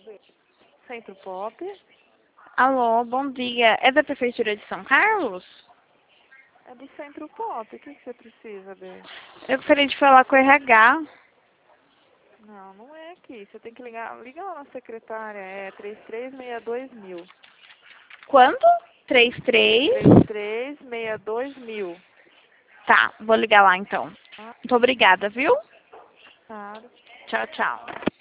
Centro Pop. Alô, bom dia. É da Prefeitura de São Carlos? É do Centro Pop. O que você precisa, Bê? Eu gostaria de falar com o RH. Não, não é aqui. Você tem que ligar. Liga lá na secretária. É 3362.000. Quanto? 33? 3362.000. Tá, vou ligar lá então. Ah, Muito obrigada, viu? claro. Tchau, tchau.